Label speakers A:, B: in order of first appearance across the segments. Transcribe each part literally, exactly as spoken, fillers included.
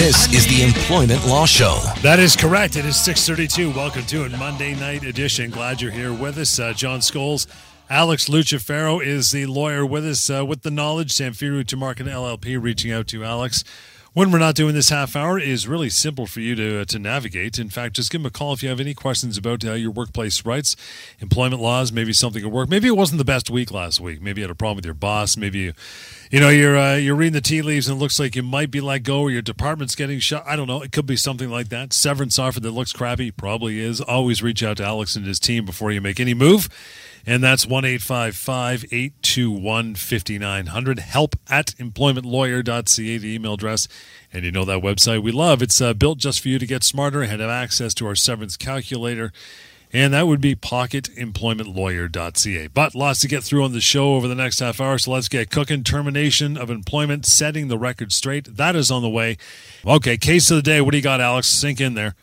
A: This is the Employment Law Show.
B: That is correct. It is six thirty-two. Welcome to a Monday night edition. Glad you're here with us. Uh, John Scholes, Alex Lucifero is the lawyer with us uh, with the knowledge. Samfiru Tamarkin L L P reaching out to Alex. When we're not doing this half hour, it is really simple for you to uh, to navigate. In fact, just give them a call if you have any questions about uh, your workplace rights, employment laws, maybe something at work. Maybe it wasn't the best week last week. Maybe you had a problem with your boss. Maybe you, you know, you're uh, you're reading the tea leaves and it looks like you might be let go or your department's getting shut. I don't know. It could be something like that. Severance offer that looks crappy. Probably is. Always reach out to Alex and his team before you make any move. And that's one eight five five, eight two one, five nine zero zero. Help at employment lawyer dot c a, the email address. And you know that website we love. It's uh, built just for you to get smarter and have access to our severance calculator. And that would be pocket employment lawyer dot c a. But lots to get through on the show over the next half hour, so let's get cooking. Termination of employment, setting the record straight. That is on the way. Okay, case of the day. What do you got, Alex? Sink in there.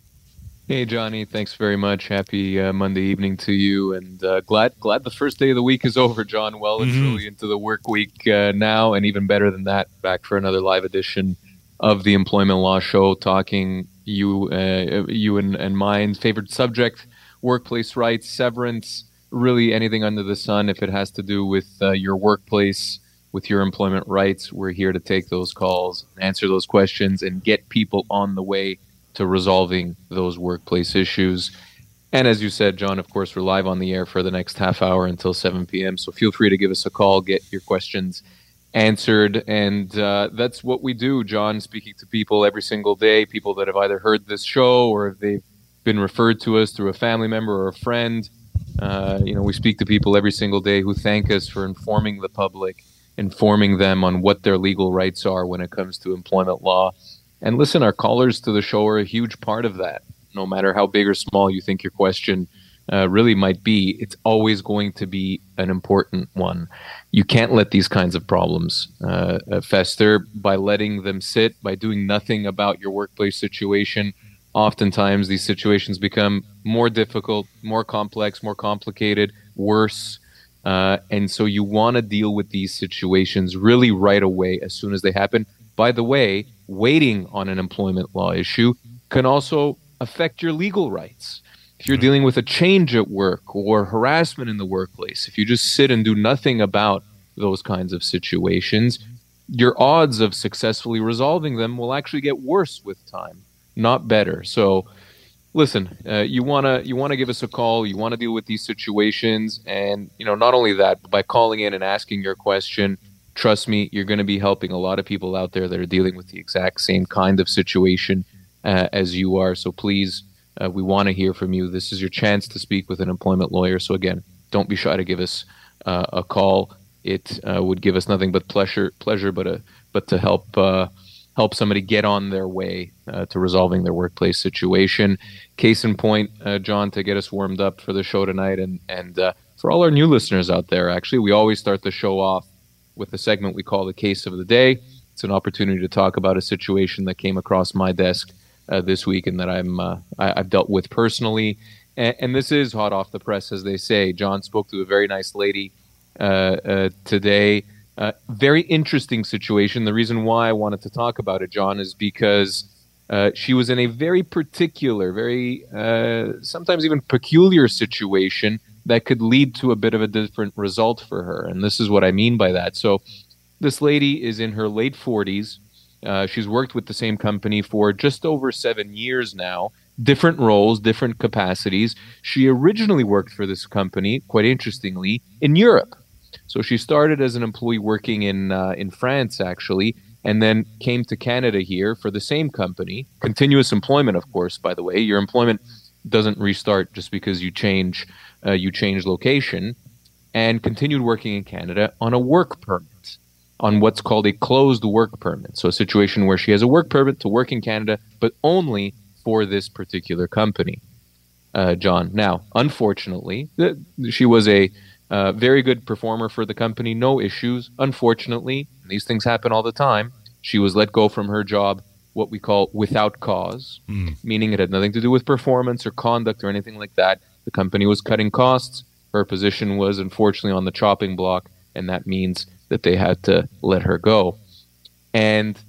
C: Hey, Johnny. Thanks very much. Happy uh, Monday evening to you. And uh, glad glad the first day of the week is over, John. Well and
B: Mm-hmm.
C: truly into the work week uh, now. And even better than that, back for another live edition of the Employment Law Show, talking you uh, you and, and mine favorite subject, workplace rights, severance, really anything under the sun. If it has to do with uh, your workplace, with your employment rights, we're here to take those calls, answer those questions, and get people on the way to resolving those workplace issues. And as you said, John, of course, we're live on the air for the next half hour until seven p.m. So feel free to give us a call, get your questions answered. And uh, that's what we do, John, speaking to people every single day, people that have either heard this show or if they've been referred to us through a family member or a friend. Uh, you know, we speak to people every single day who thank us for informing the public, informing them on what their legal rights are when it comes to employment law. And listen, our callers to the show are a huge part of that. No matter how big or small you think your question uh, really might be, it's always going to be an important one. You can't let these kinds of problems uh, fester by letting them sit, by doing nothing about your workplace situation. Oftentimes, these situations become more difficult, more complex, more complicated, worse. Uh, and so you want to deal with these situations really right away as soon as they happen. By the way, waiting on an employment law issue can also affect your legal rights. If you're dealing with a change at work or harassment in the workplace, if you just sit and do nothing about those kinds of situations, your odds of successfully resolving them will actually get worse with time, not better. So listen, uh, you want to you want to give us a call, you want to deal with these situations, and you know, not only that, but by calling in and asking your question, trust me, you're going to be helping a lot of people out there that are dealing with the exact same kind of situation uh, as you are. So please, uh, we want to hear from you. This is your chance to speak with an employment lawyer. So again, don't be shy to give us uh, a call. It uh, would give us nothing but pleasure, pleasure, but a, but to help uh, help somebody get on their way uh, to resolving their workplace situation. Case in point, uh, John, to get us warmed up for the show tonight, and and uh, for all our new listeners out there, actually, we always start the show off with a segment we call the Case of the Day. It's an opportunity to talk about a situation that came across my desk uh, this week and that I'm uh, I, I've dealt with personally. And, and this is hot off the press, as they say. John spoke to a very nice lady uh, uh, today. Uh, very interesting situation. The reason why I wanted to talk about it, John, is because uh, she was in a very particular, very uh, sometimes even peculiar situation that could lead to a bit of a different result for her. And this is what I mean by that. So this lady is in her late forties. Uh, she's worked with the same company for just over seven years now, different roles, different capacities. She originally worked for this company, quite interestingly, in Europe. So she started as an employee working in uh, in France, actually, and then came to Canada here for the same company. Continuous employment, of course, by the way. Your employment doesn't restart just because you change uh, you change location, and continued working in Canada on a work permit, on what's called a closed work permit. So a situation where she has a work permit to work in Canada, but only for this particular company, uh, John. Now, unfortunately, th- she was a uh, very good performer for the company, no issues. Unfortunately, these things happen all the time. She was let go from her job, what we call without cause, mm. meaning it had nothing to do with performance or conduct or anything like that. The company was cutting costs. Her position was unfortunately on the chopping block, and that means that they had to let her go. And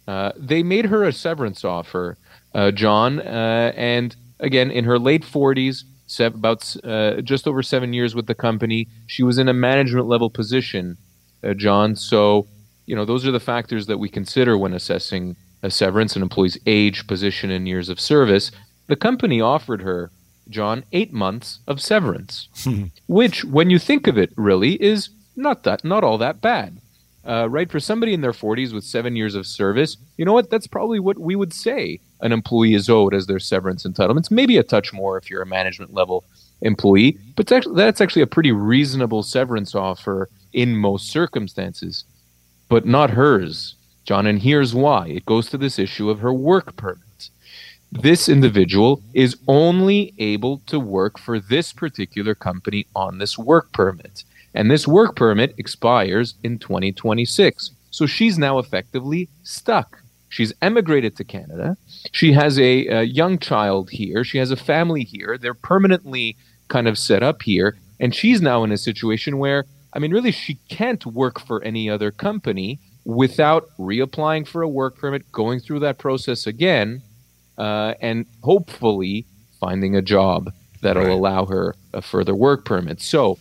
C: uh, they made her a severance offer, uh, John. Uh, and again, in her late forties, sev- about uh, just over seven years with the company, she was in a management level position, uh, John. So, you know, those are the factors that we consider when assessing a severance, an employee's age, position, and years of service. The company offered her, John, eight months of severance, which, when you think of it, really is not that, not all that bad, uh, right? For somebody in their forties with seven years of service, you know what? That's probably what we would say an employee is owed as their severance entitlements. Maybe a touch more if you're a management level employee, but that's actually, that's actually a pretty reasonable severance offer in most circumstances, but not hers, John. And here's why. It goes to this issue of her work permit. This individual is only able to work for this particular company on this work permit. And this work permit expires in twenty twenty-six. So she's now effectively stuck. She's emigrated to Canada. She has a, a young child here. She has a family here. They're permanently kind of set up here. And she's now in a situation where, I mean, really, she can't work for any other company without reapplying for a work permit, going through that process again, Uh, and hopefully finding a job that'll
B: Right.
C: allow her a further work permit. So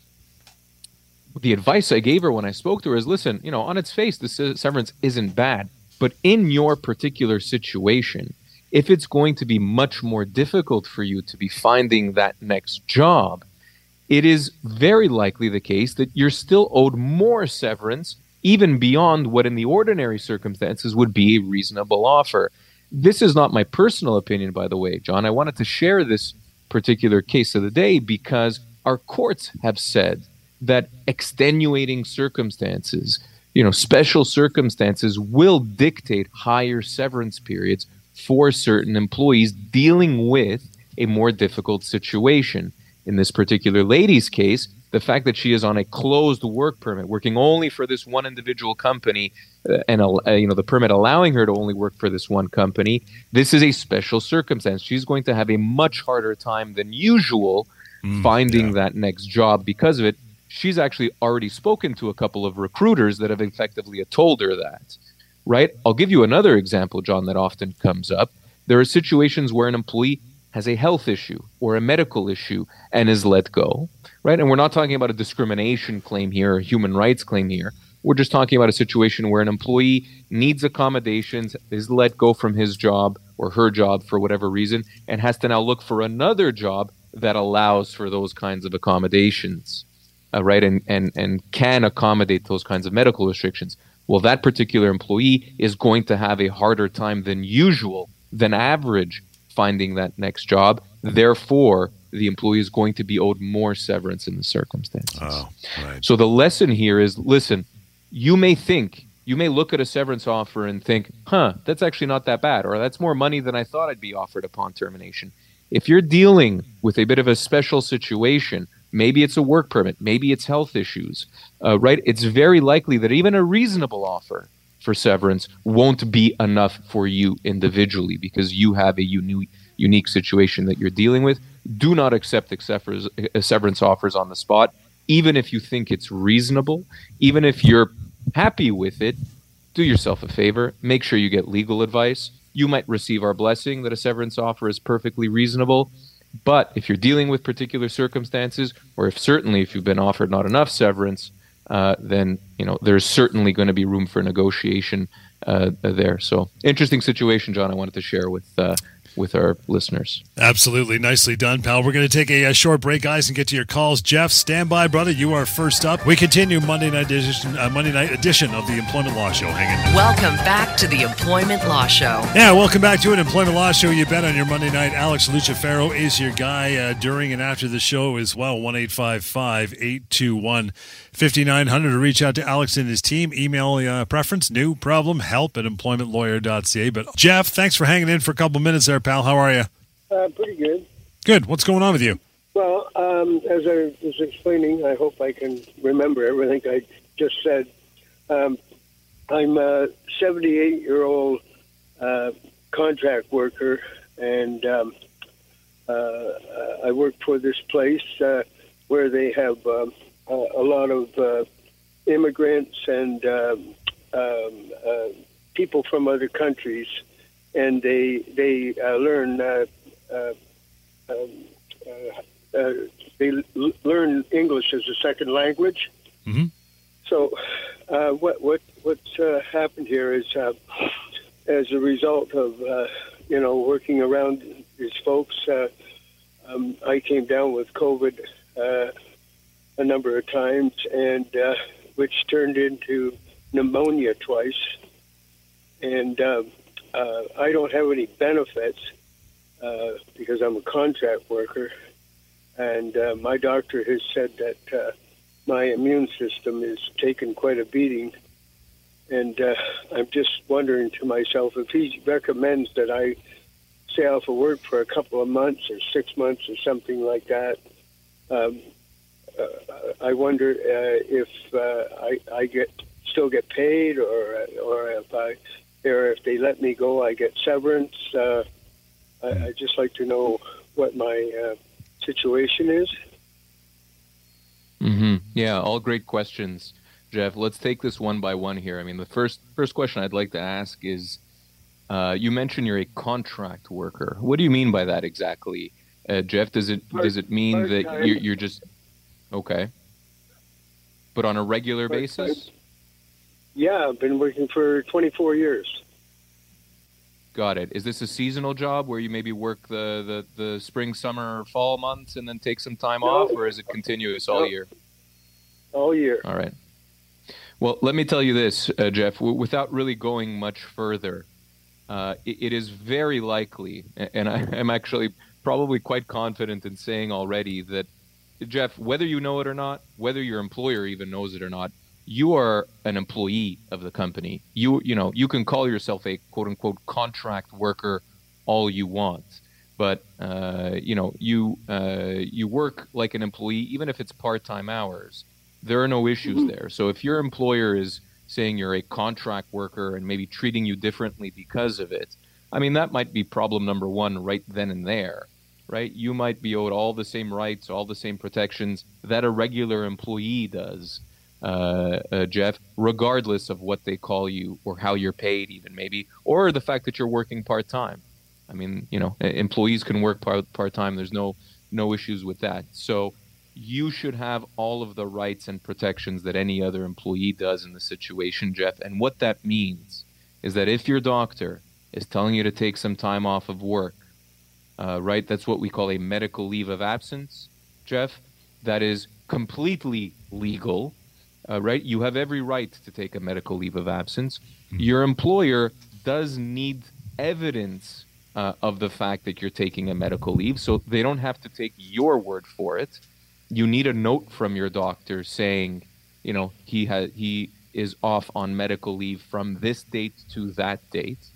C: the advice I gave her when I spoke to her is, listen, you know, on its face, the se- severance isn't bad, but in your particular situation, if it's going to be much more difficult for you to be finding that next job, it is very likely the case that you're still owed more severance, even beyond what in the ordinary circumstances would be a reasonable offer. This is not my personal opinion, by the way, John. I wanted to share this particular case of the day because our courts have said that extenuating circumstances, you know, special circumstances will dictate higher severance periods for certain employees dealing with a more difficult situation. In this particular lady's case, the fact that she is on a closed work permit, working only for this one individual company, uh, and uh, you know the permit allowing her to only work for this one company, this is a special circumstance. She's going to have a much harder time than usual
B: Mm,
C: finding
B: yeah.
C: that next job because of it. She's actually already spoken to a couple of recruiters that have effectively told her that, right? I'll give you another example, John, that often comes up. There are situations where an employee has a health issue or a medical issue and is let go, right? And we're not talking about a discrimination claim here or a human rights claim here. We're just talking about a situation where an employee needs accommodations, is let go from his job or her job for whatever reason, and has to now look for another job that allows for those kinds of accommodations, uh, right? And, and, and can accommodate those kinds of medical restrictions. Well, that particular employee is going to have a harder time than usual, than average, finding that next job. Therefore, the employee is going to be owed more severance in the circumstances.
B: Oh, right.
C: So the lesson here is, listen, you may think, you may look at a severance offer and think, huh, that's actually not that bad, or that's more money than I thought I'd be offered upon termination. If you're dealing with a bit of a special situation, maybe it's a work permit, maybe it's health issues, uh, right? It's very likely that even a reasonable offer for severance won't be enough for you individually because you have a unique unique situation that you're dealing with. Do not accept severance offers on the spot, even if you think it's reasonable, even if you're happy with it. Do yourself a favor, make sure you get legal advice. You might receive our blessing that a severance offer is perfectly reasonable. But if you're dealing with particular circumstances, or if certainly if you've been offered not enough severance, uh, then you know there's certainly going to be room for negotiation uh, there. So interesting situation, John. I wanted to share with uh, with our listeners.
B: Absolutely. Nicely done, pal. We're going to take a, a short break, guys, and get to your calls. Jeff, stand by, brother. You are first up. We continue Monday night edition, uh, Monday night edition of the Employment Law Show. Hang in there.
D: Welcome back to the Employment Law Show.
B: Yeah, welcome back to an Employment Law Show. You bet on your Monday night. Alex Lucifero is your guy uh, during and after the show as well. one eight five five, eight two one, five nine zero zero to reach out to Alex and his team. Email uh, preference, new problem, help at employment lawyer dot c a. But Jeff, thanks for hanging in for a couple minutes there, pal. How are you?
E: Uh, pretty good.
B: Good. What's going on with you?
E: Well, um, as I was explaining, I hope I can remember everything I just said. Um, I'm a seventy-eight-year-old uh, contract worker, and um, uh, I work for this place uh, where they have um, a, a lot of uh, immigrants and um, um, uh, people from other countries, and they they uh, learn uh, uh, um, uh, uh, they l- learn English as a second language.
B: Mm-hmm.
E: So, uh, what what what's uh, happened here is, uh, as a result of uh, you know working around these folks, uh, um, I came down with COVID uh, a number of times, and uh, which turned into pneumonia twice, and um, uh, I don't have any benefits uh, because I'm a contract worker, and uh, my doctor has said that. Uh, My immune system is taking quite a beating, and uh, I'm just wondering to myself if he recommends that I stay off of work for a couple of months or six months or something like that. Um, uh, I wonder uh, if uh, I, I get still get paid, or or if I or if they let me go, I get severance. Uh, I, I'd just like to know what my uh, situation is.
C: Mm-hmm. Yeah, all great questions, Jeff. Let's take this one by one here. I mean, the first first question I'd like to ask is, uh, you mentioned you're a contract worker. What do you mean by that exactly, uh, Jeff? Does it
E: Part,
C: does it mean that you're, you're just okay, but on a regular
E: part
C: basis?
E: Time. Yeah, I've been working for twenty-four years.
C: Got it. Is this a seasonal job where you maybe work the, the, the spring, summer, fall months and then take some time
E: no,
C: off, or is it continuous all
E: no,
C: year?
E: All year.
C: All right. Well, let me tell you this, uh, Jeff, w- without really going much further, uh, it, it is very likely, and I am actually probably quite confident in saying already that, Jeff, whether you know it or not, whether your employer even knows it or not, you are an employee of the company. You you know, you can call yourself a quote-unquote contract worker all you want. But, uh, you know, you uh, you work like an employee, even if it's part-time hours. There are no issues mm-hmm. there. So if your employer is saying you're a contract worker and maybe treating you differently because of it, I mean, that might be problem number one right then and there, right? You might be owed all the same rights, all the same protections that a regular employee does. Uh, uh, Jeff, regardless of what they call you or how you're paid even maybe, or the fact that you're working part-time. I mean, you know, employees can work part, part-time. There's no no issues with that. So you should have all of the rights and protections that any other employee does in the situation, Jeff. And what that means is that if your doctor is telling you to take some time off of work, uh, right, that's what we call a medical leave of absence, Jeff, that is completely legal. Uh, right? You have every right to take a medical leave of absence. Mm-hmm. Your employer does need evidence uh, of the fact that you're taking a medical leave, so they don't have to take your word for it. You need a note from your doctor saying, you know, he has he is off on medical leave from this date to that date.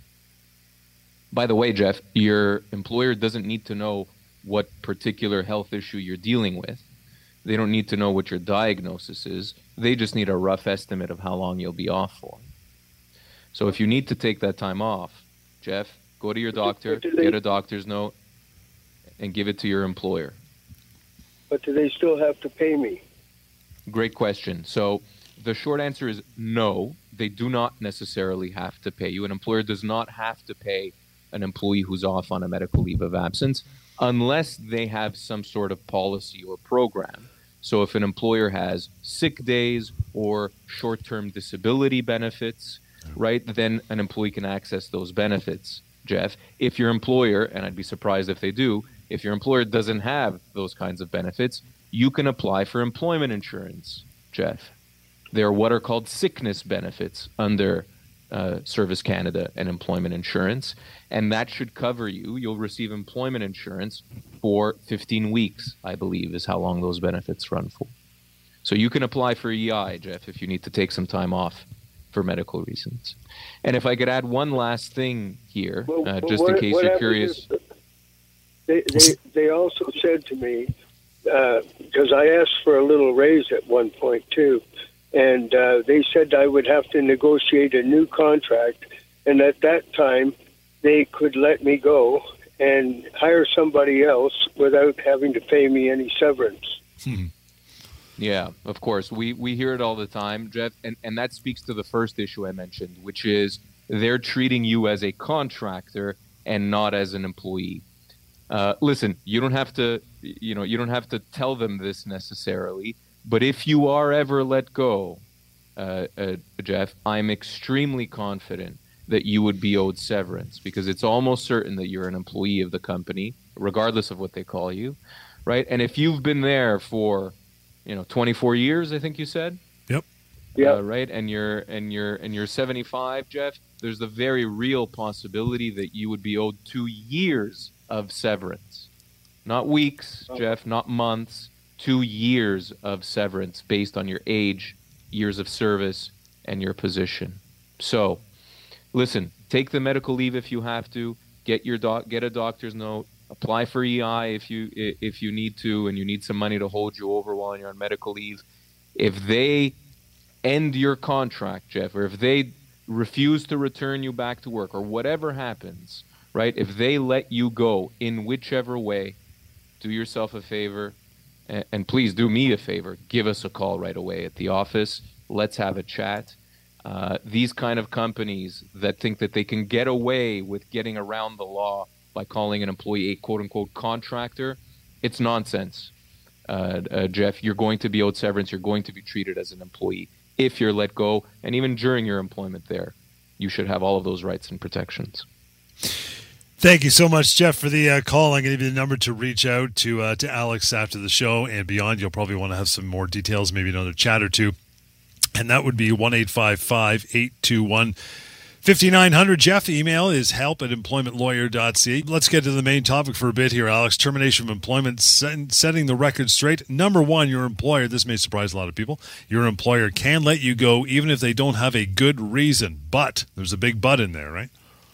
C: By the way, Jeff, your employer doesn't need to know what particular health issue you're dealing with. They don't need to know what your diagnosis is. They just need a rough estimate of how long you'll be off for. So if you need to take that time off, Jeff, go to your doctor, get a doctor's note, and give it to your employer.
E: But do they still have to pay me?
C: Great question. So the short answer is no, they do not necessarily have to pay you. An employer does not have to pay an employee who's off on a medical leave of absence unless they have some sort of policy or program. So if an employer has sick days or short-term disability benefits, right, then an employee can access those benefits, Jeff. If your employer, and I'd be surprised if they do, if your employer doesn't have those kinds of benefits, you can apply for employment insurance, Jeff. There are what are called sickness benefits under uh, Service Canada and employment insurance, and that should cover you. You'll receive employment insurance for fifteen weeks, I believe, is how long those benefits run for. So you can apply for E I, Jeff, if you need to take some time off for medical reasons. And if I could add one last thing here,
E: well,
C: uh,
E: well,
C: just
E: what,
C: in case you're curious.
E: They, they, they also said to me, because uh, I asked for a little raise at one point too, and uh, they said I would have to negotiate a new contract, and at that time they could let me go and hire somebody else without having to pay me any severance.
B: Hmm.
C: Yeah, of course. We we hear it all the time, Jeff, and, and that speaks to the first issue I mentioned, which is they're treating you as a contractor and not as an employee. Uh, listen, you don't have to, you know, you don't have to tell them this necessarily, but if you are ever let go, uh, uh, Jeff, I'm extremely confident that you would be owed severance, because it's almost certain that you're an employee of the company, regardless of what they call you, right? And if you've been there for, you know, twenty-four years, I think you said.
B: Yep.
E: Yeah.
C: Uh, right. And you're and you're and you're seventy-five, Jeff. There's the very real possibility that you would be owed two years of severance, not weeks,
E: Oh.
C: Jeff, not months. Two years of severance based on your age, years of service, and your position. So, listen. Take the medical leave if you have to. Get your doc. Get a doctor's note. Apply for E I if you if you need to, and you need some money to hold you over while you're on medical leave. If they end your contract, Jeff, or if they refuse to return you back to work, or whatever happens, right? If they let you go in whichever way, do yourself a favor, and, and please do me a favor. Give us a call right away at the office. Let's have a chat. Uh, these kind of companies that think that they can get away with getting around the law by calling an employee a quote-unquote contractor, it's nonsense. Uh, uh, Jeff, you're going to be owed severance. You're going to be treated as an employee if you're let go, and even during your employment there, you should have all of those rights and protections.
B: Thank you so much, Jeff, for the uh, call. I'm going to give you the number to reach out to uh, to Alex after the show and beyond. You'll probably want to have some more details, maybe another chat or two. And that would be one eight five five, eight two one, five nine zero zero. Jeff, email is help at employment lawyer dot c a. Let's get to the main topic for a bit here, Alex. Termination of employment, setting the record straight. Number one, your employer, this may surprise a lot of people, your employer can let you go even if they don't have a good reason. But there's a big but in there, right?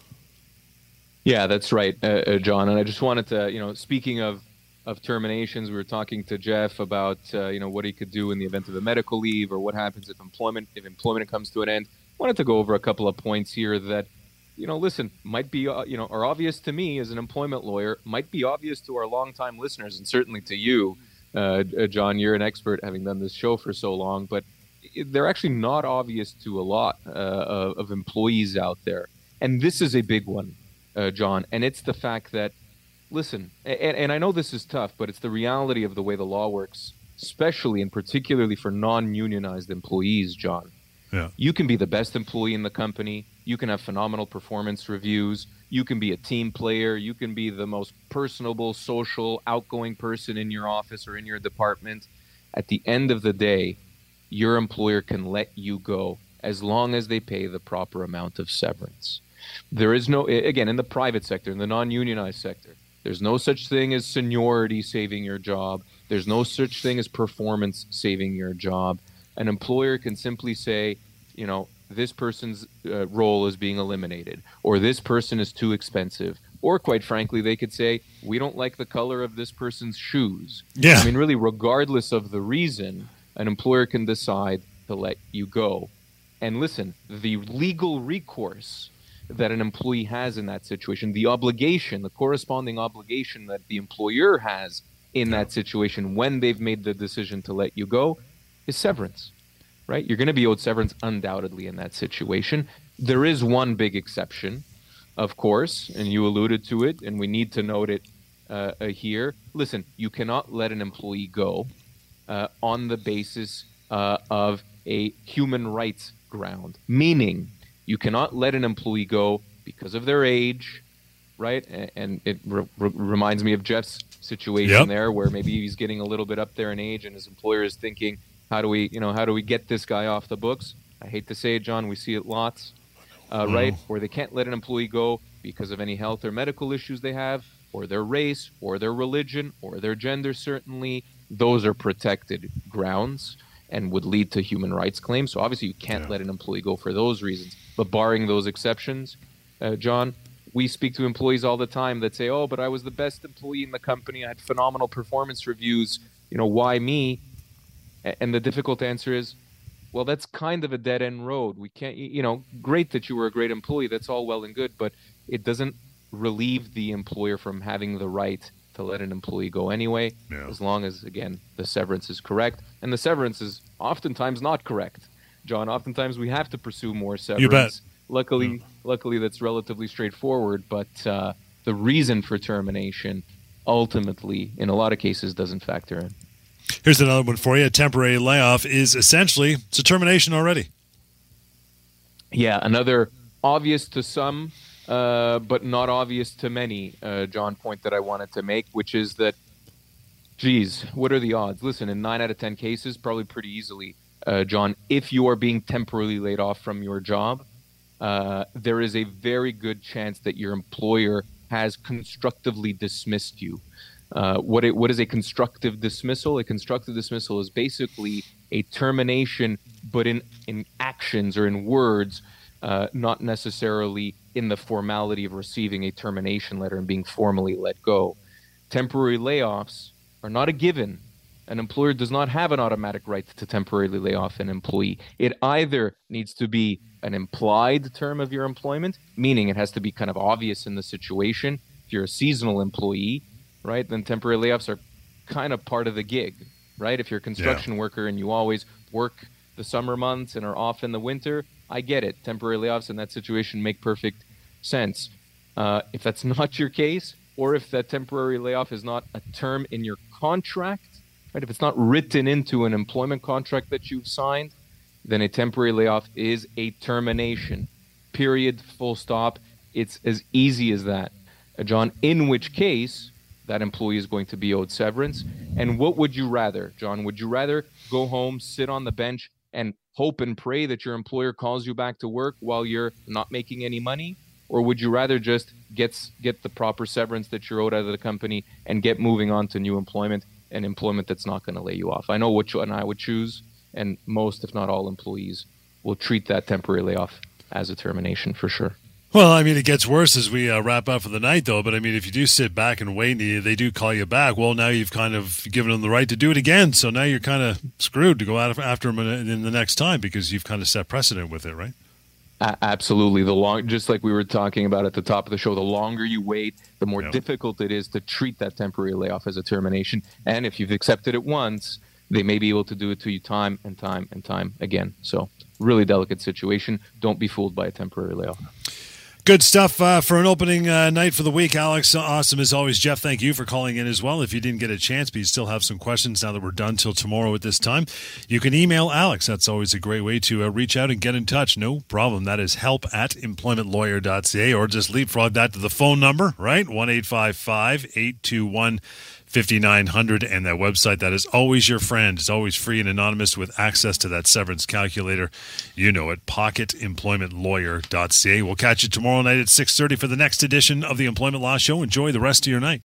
C: Yeah, that's right, uh, uh, John. And I just wanted to, you know, speaking of of terminations, we were talking to Jeff about, uh, you know, what he could do in the event of a medical leave, or what happens if employment if employment comes to an end. I wanted to go over a couple of points here that, you know, listen, might be, uh, you know, are obvious to me as an employment lawyer, might be obvious to our longtime listeners, and certainly to you, uh, John. You're an expert, having done this show for so long, but they're actually not obvious to a lot uh, of, of employees out there. And this is a big one, uh, John, and it's the fact that, listen, and, and I know this is tough, but it's the reality of the way the law works, especially and particularly for non-unionized employees, John.
B: Yeah.
C: You can be the best employee in the company. You can have phenomenal performance reviews. You can be a team player. You can be the most personable, social, outgoing person in your office or in your department. At the end of the day, your employer can let you go as long as they pay the proper amount of severance. There is no, again, in the private sector, in the non-unionized sector, there's no such thing as seniority saving your job. There's no such thing as performance saving your job. An employer can simply say, you know, this person's uh, role is being eliminated, or this person is too expensive, or quite frankly, they could say, we don't like the color of this person's shoes.
B: Yeah.
C: I mean, really, regardless of the reason, an employer can decide to let you go. And listen, the legal recourse that an employee has in that situation, the obligation, the corresponding obligation that the employer has in that situation when they've made the decision to let you go, is severance, right? You're going to be owed severance undoubtedly in that situation. There is one big exception, of course, and you alluded to it, and we need to note it uh, uh, here. Listen, you cannot let an employee go uh, on the basis uh, of a human rights ground, meaning you cannot let an employee go because of their age, right? And, and it re- re- reminds me of Jeff's situation
B: Yep.
C: there, where maybe he's getting a little bit up there in age, and his employer is thinking, "How do we, you know, how do we get this guy off the books?" I hate to say it, John, we see it lots, uh,
B: Mm.
C: right? Or they can't let an employee go because of any health or medical issues they have, or their race, or their religion, or their gender. Certainly, those are protected grounds and would lead to human rights claims. So obviously, you can't
B: Yeah.
C: let an employee go for those reasons. But barring those exceptions, uh, John, we speak to employees all the time that say, "Oh, but I was the best employee in the company. I had phenomenal performance reviews. You know, why me?" And the difficult answer is, well, that's kind of a dead-end road. We can't, you know, great that you were a great employee. That's all well and good, but it doesn't relieve the employer from having the right to let an employee go anyway,
B: Yeah.
C: as long as, again, the severance is correct. And the severance is oftentimes not correct. John, oftentimes we have to pursue more severance Luckily,
B: Mm.
C: luckily that's relatively straightforward. But uh, the reason for termination, ultimately, in a lot of cases, doesn't factor in.
B: Here's another one for you. A temporary layoff is essentially it's a termination already.
C: Yeah, another obvious to some, uh, but not obvious to many, uh, John, point that I wanted to make, which is that, geez, what are the odds? Listen, in nine out of ten cases, probably pretty easily, uh, John, if you are being temporarily laid off from your job, uh, there is a very good chance that your employer has constructively dismissed you. Uh, what it, what is a constructive dismissal? A constructive dismissal is basically a termination, but in, in actions or in words, uh, not necessarily in the formality of receiving a termination letter and being formally let go. Temporary layoffs are not a given. An employer does not have an automatic right to temporarily lay off an employee. It either needs to be an implied term of your employment, meaning it has to be kind of obvious in the situation. If you're a seasonal employee, right, then temporary layoffs are kind of part of the gig, right? If you're a construction yeah. worker and you always work the summer months and are off in the winter, I get it. Temporary layoffs in that situation make perfect sense. Uh, if that's not your case, or if that temporary layoff is not a term in your contract, right? If it's not written into an employment contract that you've signed, then a temporary layoff is a termination. Period. Full stop. It's as easy as that, uh, John, in which case that employee is going to be owed severance. And what would you rather, John? Would you rather go home, sit on the bench, and hope and pray that your employer calls you back to work while you're not making any money? Or would you rather just get get the proper severance that you're owed out of the company and get moving on to new employment, and employment that's not going to lay you off? I know which one I would choose, and most, if not all, employees will treat that temporary layoff as a termination for sure.
B: Well, I mean, it gets worse as we uh, wrap up for the night, though. But, I mean, if you do sit back and wait and they do call you back, well, now you've kind of given them the right to do it again. So now you're kind of screwed to go out after them in the next time because you've kind of set precedent with it, right?
C: Uh, absolutely. The long, just like we were talking about at the top of the show, the longer you wait, the more yeah. difficult it is to treat that temporary layoff as a termination. And if you've accepted it once, they may be able to do it to you time and time and time again. So really delicate situation. Don't be fooled by a temporary layoff.
B: Good stuff uh, for an opening uh, night for the week, Alex. Awesome as always. Jeff, thank you for calling in as well. If you didn't get a chance, but you still have some questions now that we're done till tomorrow at this time, you can email Alex. That's always a great way to uh, reach out and get in touch. No problem. That is help at employment lawyer dot c a, or just leapfrog that to the phone number, right? one eight five five, eight two one, five nine zero zero, and that website that is always your friend. It's always free and anonymous with access to that severance calculator. You know it, pocket employment lawyer dot c a. We'll catch you tomorrow night at six thirty for the next edition of the Employment Law Show. Enjoy the rest of your night.